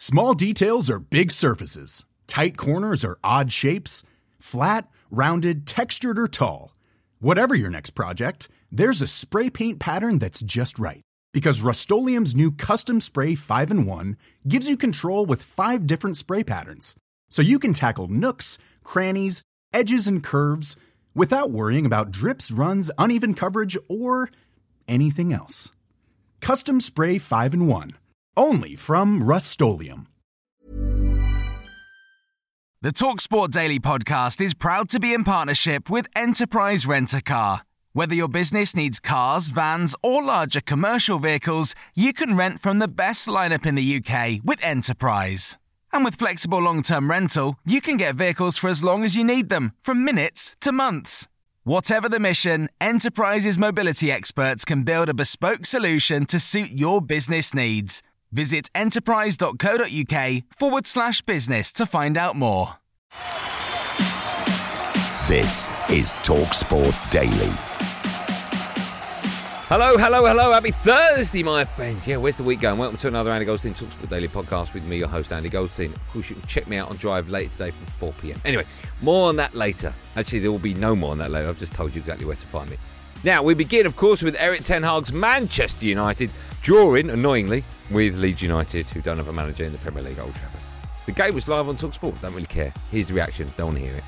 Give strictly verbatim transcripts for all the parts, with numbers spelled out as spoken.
Small details are big surfaces. Tight corners are odd shapes. Flat, rounded, textured, or tall. Whatever your next project, there's a spray paint pattern that's just right. Because Rust-Oleum's new Custom Spray five in one gives you control with five different spray patterns. So you can tackle nooks, crannies, edges, and curves without worrying about drips, runs, uneven coverage, or anything else. Custom Spray five in one. Only from Rust-Oleum. The TalkSport Daily podcast is proud to be in partnership with Enterprise Rent-A-Car. Whether your business needs cars, vans, or larger commercial vehicles, you can rent from the best lineup in the U K with Enterprise. And with flexible long-term rental, you can get vehicles for as long as you need them, from minutes to months. Whatever the mission, Enterprise's mobility experts can build a bespoke solution to suit your business needs. Visit enterprise.co.uk forward slash business to find out more. This is TalkSport Daily. Hello, hello, hello. Happy Thursday, my friends. Yeah, where's the week going? Welcome to another Andy Goldstein TalkSport Daily podcast with me, your host, Andy Goldstein. Of course, you can check me out on Drive later today from four p.m. Anyway, more on that later. Actually, there will be no more on that later. I've just told you exactly where to find me. Now, we begin, of course, with Erik ten Hag's Manchester United drawing, annoyingly, with Leeds United, who don't have a manager in the Premier League at Old Trafford. The game was live on TalkSport. Don't really care. Here's the reaction. Don't want to hear it.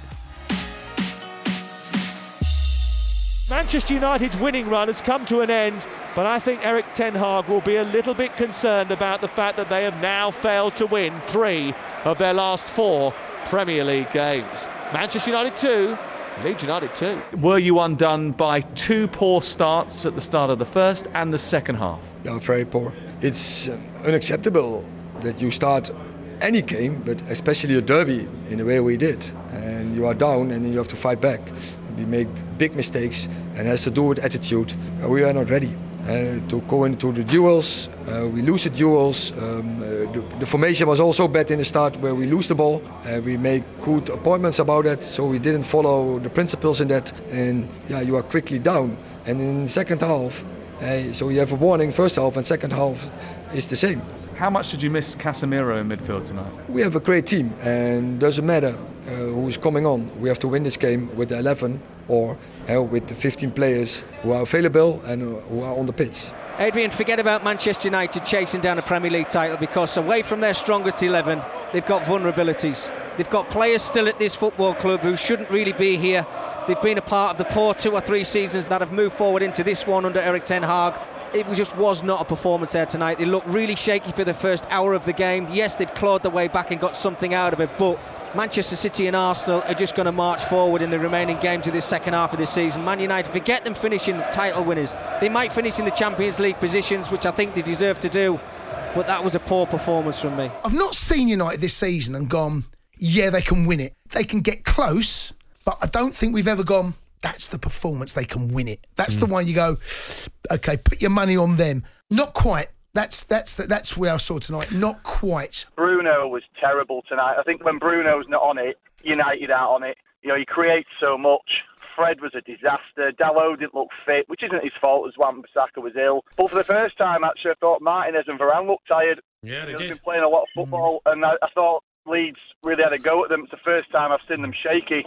Manchester United's winning run has come to an end, but I think Erik ten Hag will be a little bit concerned about the fact that they have now failed to win three of their last four Premier League games. Manchester United two, Leeds United two. Were you undone by two poor starts at the start of the first and the second half? Yeah, very poor. It's uh, unacceptable that you start any game, but especially a derby, in the way we did. And you are down and then you have to fight back. We make big mistakes and it has to do with attitude. Uh, we are not ready uh, to go into the duels. Uh, we lose the duels. Um, uh, the, the formation was also bad in the start where we lose the ball. Uh, we make good appointments about that, so we didn't follow the principles in that. And yeah, you are quickly down. And in the second half, uh, so you have a warning first half and second half is the same. How much did you miss Casemiro in midfield tonight? We have a great team and doesn't matter uh, who's coming on. We have to win this game with the eleven or uh, with the fifteen players who are available and uh, who are on the pitch. Adrian, forget about Manchester United chasing down a Premier League title, because away from their strongest eleven, they've got vulnerabilities. They've got players still at this football club who shouldn't really be here. They've been a part of the poor two or three seasons that have moved forward into this one under Erik ten Hag. It just was not a performance there tonight. They looked really shaky for the first hour of the game. Yes, they've clawed their way back and got something out of it, but Manchester City and Arsenal are just going to march forward in the remaining games of this second half of the season. Man United, forget them finishing title winners. They might finish in the Champions League positions, which I think they deserve to do, but that was a poor performance from me. I've not seen United this season and gone, yeah, they can win it. They can get close, but I don't think we've ever gone, that's the performance, they can win it. That's mm. the one you go, okay, put your money on them. Not quite. That's that's the, that's where I saw tonight. Not quite. Bruno was terrible tonight. I think when Bruno's not on it, United aren't on it. You know, he creates so much. Fred was a disaster. Dalot didn't look fit, which isn't his fault as Wan-Bissaka was ill. But for the first time, actually, I thought Martinez and Varane looked tired. Yeah, they They've did. been playing a lot of football, mm. and I, I thought Leeds really had a go at them. It's the first time I've seen them shaky.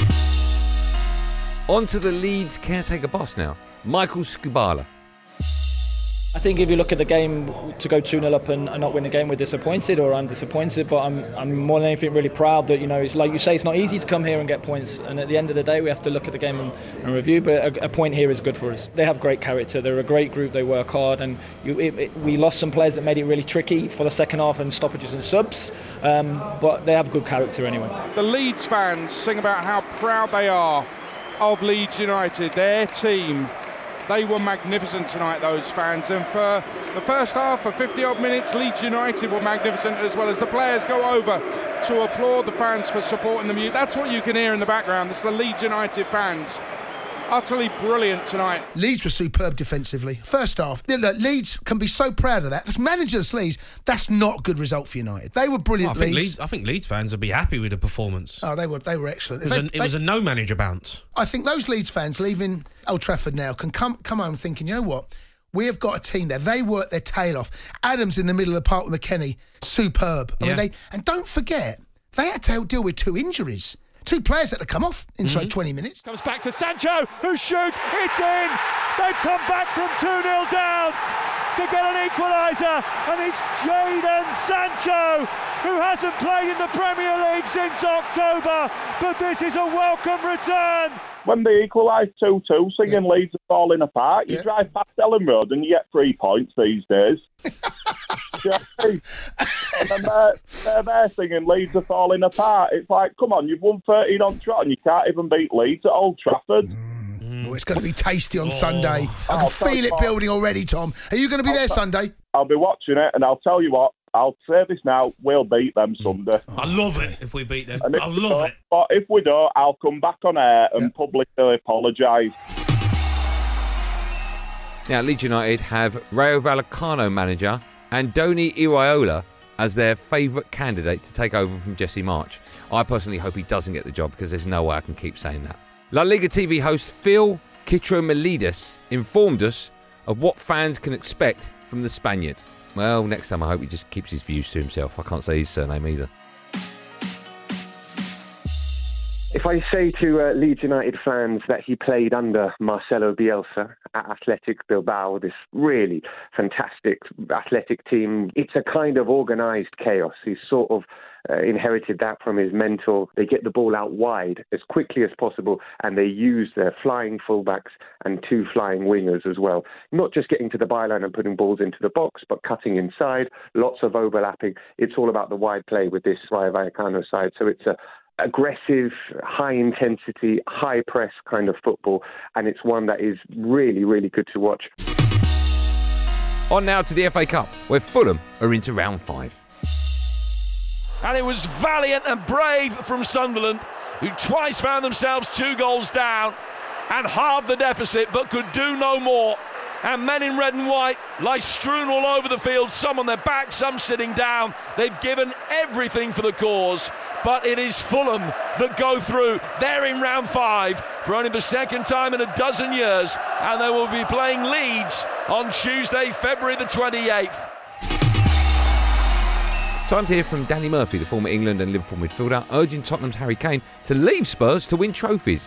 On to the Leeds caretaker boss now, Michael Skubala. I think if you look at the game, to go two nil up and, and not win the game, we're disappointed, or I'm disappointed, but I'm I'm more than anything really proud that, you know, it's like you say, it's not easy to come here and get points, and at the end of the day we have to look at the game and, and review, but a, a point here is good for us. They have great character, they're a great group, they work hard, and you, it, it, we lost some players that made it really tricky for the second half and stoppages and subs, um, but they have good character anyway. The Leeds fans sing about how proud they are of Leeds United, their team. They were magnificent tonight, those fans, and for the first half, for fifty odd minutes, Leeds United were magnificent, as well as the players go over to applaud the fans for supporting them. That's what you can hear in the background. It's the Leeds United fans. Utterly brilliant tonight. Leeds were superb defensively. First half, look, Leeds can be so proud of that. As managers, Leeds, that's not a good result for United. They were brilliant. Well, I, think Leeds. Leeds, I think Leeds fans would be happy with the performance. Oh, they were they were excellent. It was, they, a, it they, was a no manager bounce. I think those Leeds fans leaving Old Trafford now can come come home thinking, you know what, We have got a team there. They work their tail off. Adams in the middle of the park with McKennie, superb. I Yeah. mean, they and don't forget, they had to deal with two injuries. Two players had to come off inside Mm-hmm. twenty minutes. Comes back to Sancho, who shoots. It's in. They've come back from two nil down to get an equaliser, and it's Jadon Sancho, who hasn't played in the Premier League since October, but this is a welcome return. When they equalised two two, singing Yeah. Leeds are falling apart, you Yeah. drive past Ellen Road and you get three points these days. Do you know what I mean? And then they're, they're there singing Leeds are falling apart. It's like, come on, you've won thirteen on trot and you can't even beat Leeds at Old Trafford. Oh, it's going to be tasty on Sunday. I Oh, can feel it so- building already, Tom. Are you going to be there Sunday? I'll be watching it, and I'll tell you what, I'll say this now, we'll beat them Sunday. I love it if we beat them. And if I we love don't- it. But if we don't, I'll come back on air and publicly apologise. Now, Leeds United have Rayo Vallecano manager Andoni Iraola as their favourite candidate to take over from Jesse March. I personally hope he doesn't get the job because there's no way I can keep saying that. La Liga T V host Phil Kitromilides informed us of what fans can expect from the Spaniard. Well, next time I hope he just keeps his views to himself. I can't say his surname either. If I say to uh, Leeds United fans that he played under Marcelo Bielsa at Athletic Bilbao, this really fantastic athletic team, it's a kind of organised chaos. He's sort of uh, inherited that from his mentor. They get the ball out wide as quickly as possible, and they use their flying fullbacks and two flying wingers as well. Not just getting to the byline and putting balls into the box, but cutting inside, lots of overlapping. It's all about the wide play with this Rayo Vallecano side. So it's a aggressive, high-intensity, high-press kind of football, and it's one that is really, really good to watch. On now to the F A Cup, where Fulham are into round five. And it was valiant and brave from Sunderland, who twice found themselves two goals down and halved the deficit, but could do no more. And men in red and white lie strewn all over the field, some on their back, some sitting down. They've given everything for the cause, but it is Fulham that go through. They're in round five for only the second time in a dozen years, and they will be playing Leeds on Tuesday, February the twenty-eighth. Time to hear from Danny Murphy, the former England and Liverpool midfielder, urging Tottenham's Harry Kane to leave Spurs to win trophies.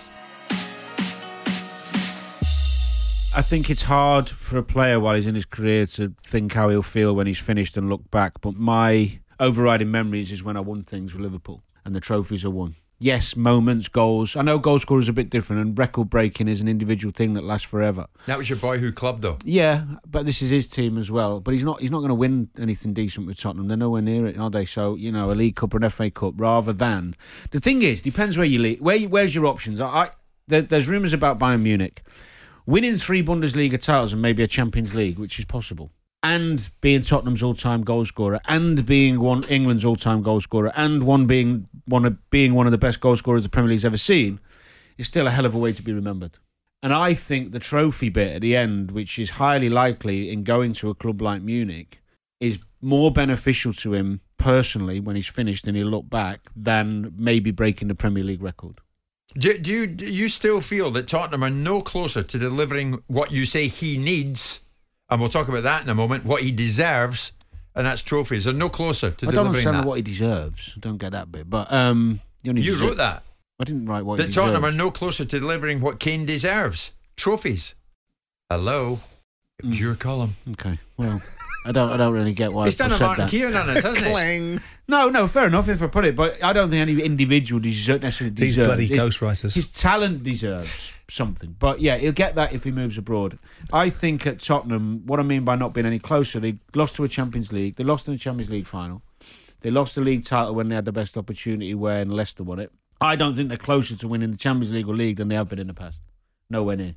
I think it's hard for a player while he's in his career to think how he'll feel when he's finished and look back. But my overriding memories is when I won things with Liverpool and the trophies are won. Yes, moments, goals. I know goal scoring is a bit different and record breaking is an individual thing that lasts forever. That was your boyhood club, though. Yeah, but this is his team as well. But he's not he's not going to win anything decent with Tottenham. They're nowhere near it, are they? So, you know, a League Cup or an F A Cup rather than... The thing is, depends where you lead. Where, where's your options? I, I there, There's rumours about Bayern Munich winning three Bundesliga titles and maybe a Champions League, which is possible, and being Tottenham's all-time goal scorer, and being one England's all-time goal scorer, and one being one of being one of the best goal scorers the Premier League's ever seen, is still a hell of a way to be remembered. And I think the trophy bit at the end, which is highly likely in going to a club like Munich, is more beneficial to him personally when he's finished and he'll look back than maybe breaking the Premier League record. Do, do, you, do you still feel that Tottenham are no closer to delivering what you say he needs, and we'll talk about that in a moment, what he deserves, and that's trophies? They're no closer to I don't delivering understand that. what he deserves. I don't get that bit. But um, you, You wrote that. I didn't write what That he Tottenham deserves. are no closer to delivering what Kane deserves. Trophies. Hello. It was your column. Okay, well, I don't I don't really get why He's I done a said Martin that. Keown on us, hasn't he? Clang. No, no, fair enough if I put it, but I don't think any individual deserve, necessarily These deserves. bloody his, ghostwriters. His talent deserves something. But yeah, he'll get that if he moves abroad. I think at Tottenham, what I mean by not being any closer, they lost to a Champions League. They lost in the Champions League final. They lost the league title when they had the best opportunity when Leicester won it. I don't think they're closer to winning the Champions League or League than they have been in the past. Nowhere near.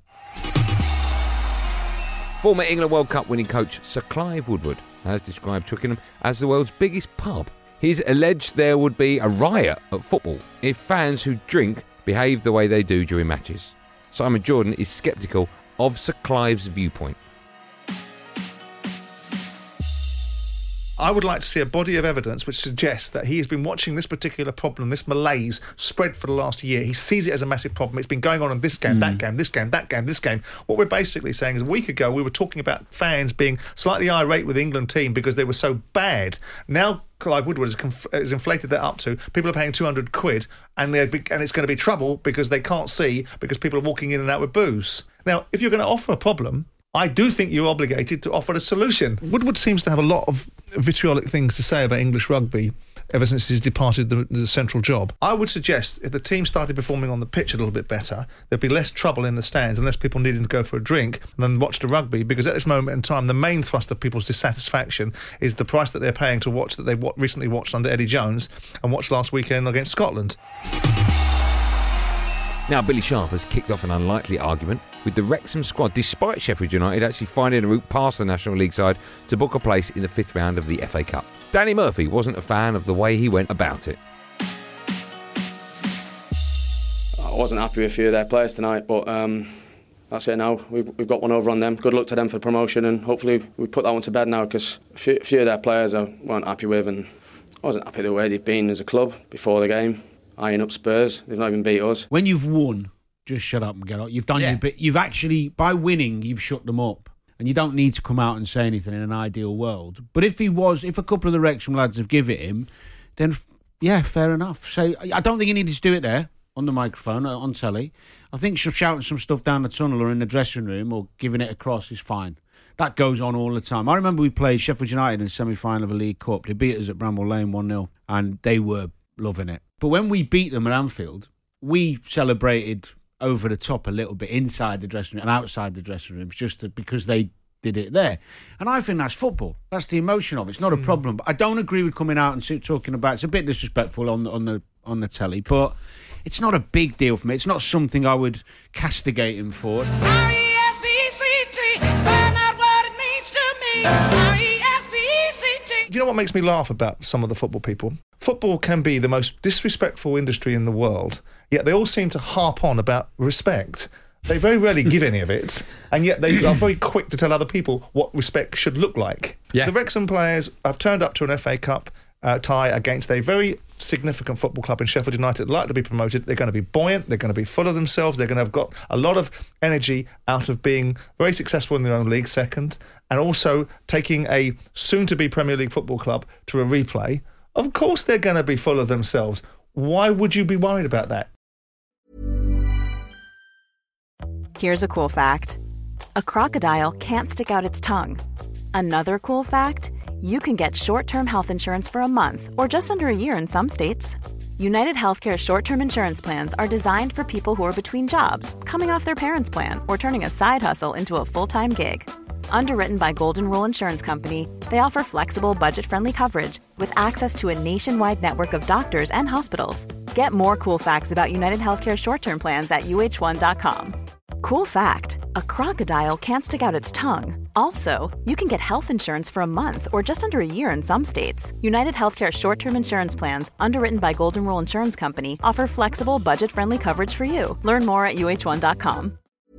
Former England World Cup winning coach Sir Clive Woodward has described Twickenham as the world's biggest pub. He's alleged there would be a riot at football if fans who drink behave the way they do during matches. Simon Jordan is sceptical of Sir Clive's viewpoint. I would like to see a body of evidence which suggests that he has been watching this particular problem, this malaise, spread for the last year. He sees it as a massive problem. It's been going on in this game, mm. that game, this game, that game, this game. What we're basically saying is a week ago we were talking about fans being slightly irate with the England team because they were so bad. Now Clive Woodward has, conf- has inflated that up to people are paying two hundred quid and, they're be- and it's going to be trouble because they can't see because people are walking in and out with booze. Now, if you're going to offer a problem, I do think you're obligated to offer a solution. Woodward seems to have a lot of vitriolic things to say about English rugby ever since he's departed the, the central job. I would suggest if the team started performing on the pitch a little bit better, there'd be less trouble in the stands and less people needing to go for a drink than watch the rugby, because at this moment in time, the main thrust of people's dissatisfaction is the price that they're paying to watch that they w- recently watched under Eddie Jones and watched last weekend against Scotland. Now, Billy Sharp has kicked off an unlikely argument with the Wrexham squad, despite Sheffield United actually finding a route past the National League side to book a place in the fifth round of the F A Cup. Danny Murphy wasn't a fan of the way he went about it. I wasn't happy with a few of their players tonight, but um, that's it now. We've, we've got one over on them. Good luck to them for promotion, and hopefully we put that one to bed now, because a few, a few of their players I weren't happy with, and I wasn't happy the way they've been as a club before the game. Eyeing up Spurs, they've not even beat us. When you've won, just shut up and get out. You've done yeah. your bit. You've actually, by winning, you've shut them up. And you don't need to come out and say anything in an ideal world. But if he was, if a couple of the Wrexham lads have given it him, then yeah, fair enough. So I don't think he needed to do it there on the microphone, on telly. I think shouting some stuff down the tunnel or in the dressing room or giving it across is fine. That goes on all the time. I remember we played Sheffield United in the semi-final of a League Cup. They beat us at Bramall Lane one nil, and they were loving it. But when we beat them at Anfield, we celebrated over the top a little bit inside the dressing room and outside the dressing rooms, just to, because they did it there. And I think that's football. That's the emotion of it. It's not a problem. But I don't agree with coming out and talking about it. It's a bit disrespectful on the, on the on the telly, but it's not a big deal for me. It's not something I would castigate him for. R E S P E C T, find out what it means to me. R E S P E C T. Do you know what makes me laugh about some of the football people? Football can be the most disrespectful industry in the world, yet they all seem to harp on about respect. They very rarely give any of it, and yet they are very quick to tell other people what respect should look like. Yeah. The Wrexham players have turned up to an F A Cup uh, tie against a very significant football club in Sheffield United, like to be promoted. They're going to be buoyant, they're going to be full of themselves, they're going to have got a lot of energy out of being very successful in their own league second, and also taking a soon-to-be Premier League football club to a replay. Of course they're going to be full of themselves. Why would you be worried about that? Here's a cool fact. A crocodile can't stick out its tongue. Another cool fact, you can get short-term health insurance for a month or just under a year in some states. United Healthcare short-term insurance plans are designed for people who are between jobs, coming off their parents' plan, or turning a side hustle into a full-time gig. Underwritten by Golden Rule Insurance Company, they offer flexible, budget-friendly coverage with access to a nationwide network of doctors and hospitals. Get more cool facts about United Healthcare short-term plans at U H one dot com. Cool fact, a crocodile can't stick out its tongue. Also, you can get health insurance for a month or just under a year in some states. United Healthcare short-term insurance plans, underwritten by Golden Rule Insurance Company, offer flexible, budget-friendly coverage for you. Learn more at U H one dot com.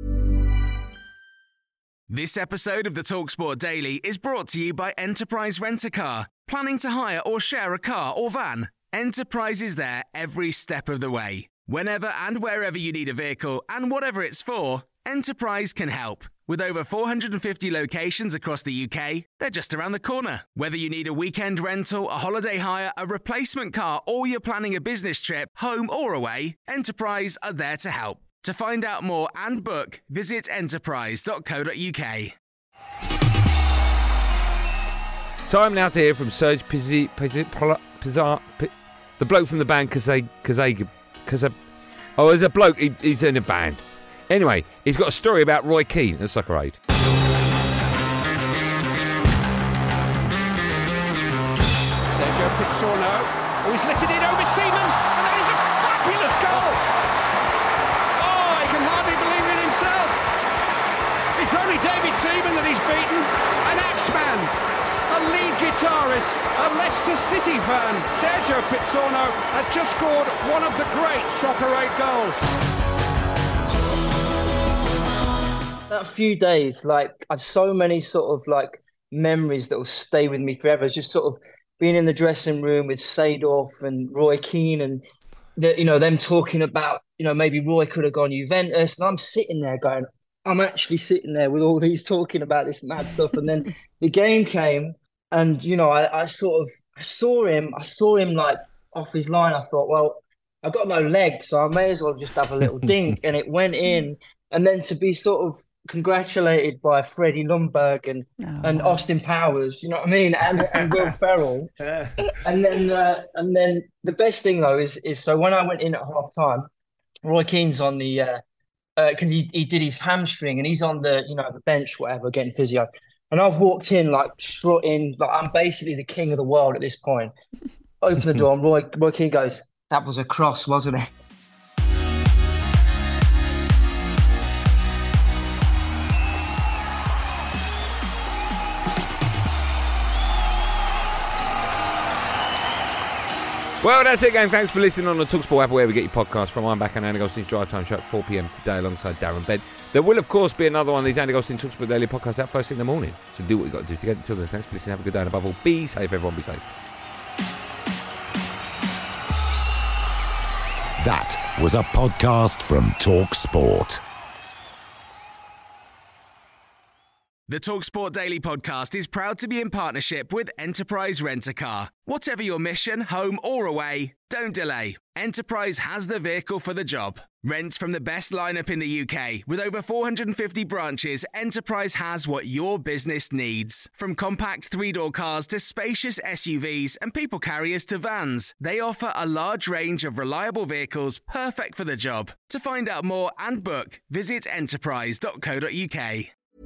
This episode of the TalkSport Daily is brought to you by Enterprise Rent-A-Car. Planning to hire or share a car or van? Enterprise is there every step of the way. Whenever and wherever you need a vehicle and whatever it's for, Enterprise can help. With over four hundred fifty locations across the U K, they're just around the corner. Whether you need a weekend rental, a holiday hire, a replacement car, or you're planning a business trip, home or away, Enterprise are there to help. To find out more and book, visit enterprise dot co dot uk. Time now to hear from Serge Pizzi, Pizzi, Pizzi, Pizzi, the bloke from the band Kazay, Kazay, Kazay. Oh, there's a bloke, he, he's in a band. Anyway, he's got a story about Roy Keane at Sucker Aid. Sergio Pizzorno, oh, he's lifted it over Seaman, and that is a fabulous goal! It's only David Seaman that he's beaten, an Axeman, a lead guitarist, a Leicester City fan. Sergio Pizzorno had just scored one of the great Soccer eight goals. That few days, like, I've so many sort of like memories that will stay with me forever. It's just sort of being in the dressing room with Seedorf and Roy Keane, and the, you know, them talking about, you know, maybe Roy could have gone Juventus, and I'm sitting there going, I'm actually sitting there with all these talking about this mad stuff. And then the game came, and you know, I, I sort of I saw him, I saw him like off his line. I thought, well, I've got no legs, so I may as well just have a little dink, and it went in. And then to be sort of congratulated by Freddie Lundberg and oh, and wow. Austin Powers, you know what I mean, and, and Will Ferrell, and then uh, and then the best thing though is is so when I went in at half time, Roy Keane's on the uh because uh, he he did his hamstring and he's on the you know the bench whatever getting physio, and I've walked in like strutting like I'm basically the king of the world at this point. Open the door and Roy Roy Keane goes, "That was a cross, wasn't it?" Well, that's it, gang. Thanks for listening on the TalkSport app, wherever you get your podcast from. I'm back on Andy Goldstein's Drive Time Show at four p.m. today alongside Darren Bent. There will, of course, be another one of these Andy Goldstein TalkSport Daily podcasts out first thing in the morning. So do what you've got to do to get until then. Thanks for listening. Have a good day. And above all, be safe. Everyone be safe. That was a podcast from TalkSport. The TalkSport Daily podcast is proud to be in partnership with Enterprise Rent-A-Car. Whatever your mission, home or away, don't delay. Enterprise has the vehicle for the job. Rent from the best lineup in the U K. With over four hundred fifty branches, Enterprise has what your business needs. From compact three-door cars to spacious S U Vs and people carriers to vans, they offer a large range of reliable vehicles perfect for the job. To find out more and book, visit enterprise dot co dot uk.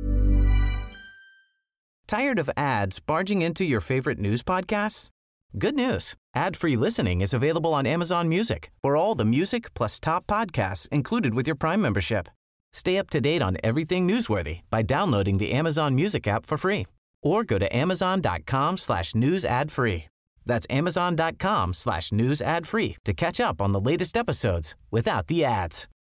Tired of ads barging into your favorite news podcasts? Good news. Ad-free listening is available on Amazon Music for all the music plus top podcasts included with your Prime membership. Stay up to date on everything newsworthy by downloading the Amazon Music app for free or go to amazon.com slash news ad free. That's amazon.com slash news ad free to catch up on the latest episodes without the ads.